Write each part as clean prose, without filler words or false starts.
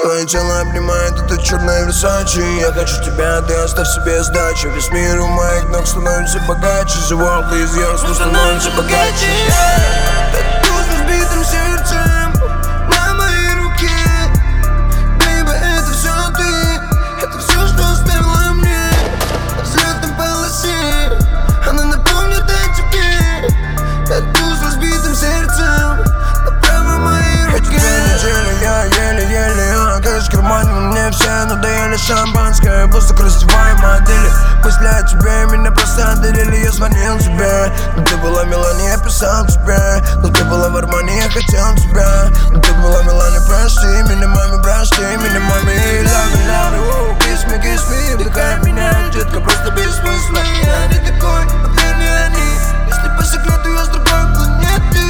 Твое тело обнимает это черное Версачи. Я хочу тебя, ты оставь себе сдачу. Весь мир у моих ног становится богаче. The world is yours, мы становимся богаче. Тату с разбитым сердцем на моей руке. Baby, это все ты, это все, что оставила мне на взлетной полосе. Она напомнит о тебе. Тату с разбитым сердцем на правой моей руке. Я еле-еле окажусь в кармане, мне все надоели шампанское. Просто красивая модели. Пусть для тебя меня просто отделили. Я звонил тебе, но ты была Мелани, я писал тебе. Но ты была в Армане, я хотел тебя. Но ты была Мелани, прости меня, маме, прости меня, маме. Love me, kiss me, вдыхай меня, детка, просто бессмысленно. Я не такой, а ты не они. Если по секрету я с другой планеты.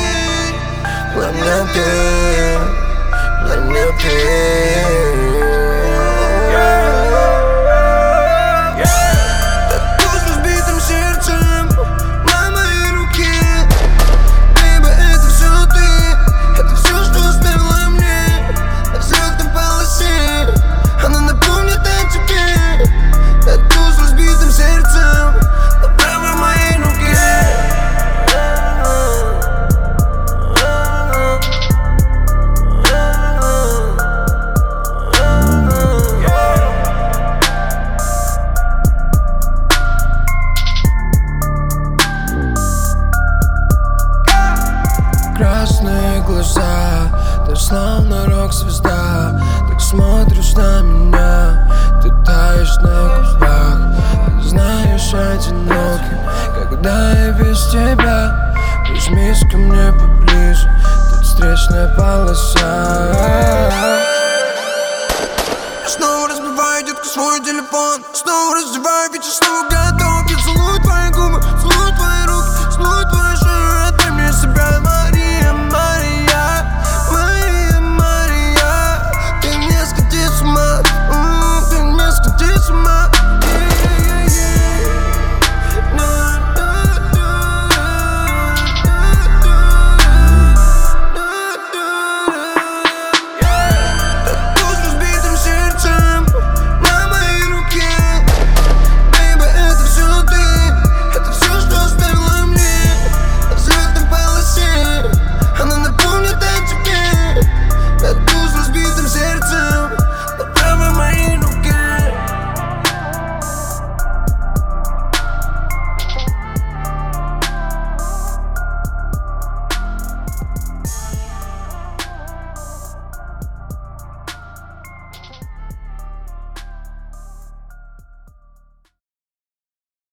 Тату с разбитым сердцем на моей руке. Baby, это все ты, это все, что оставила мне на взлетной полосе. Она напомнит о тебе. Тату с разбитым сердцем на правой моей руке. Красные глаза, ты словно рок-звезда. Так смотришь на меня, ты таешь на губах. Ты знаешь, одиноким, когда я без тебя. Прижмись ко мне поближе, тут встречная полоса. Снова разбиваю, детка, свой телефон. Снова раздеваю, ведь я снова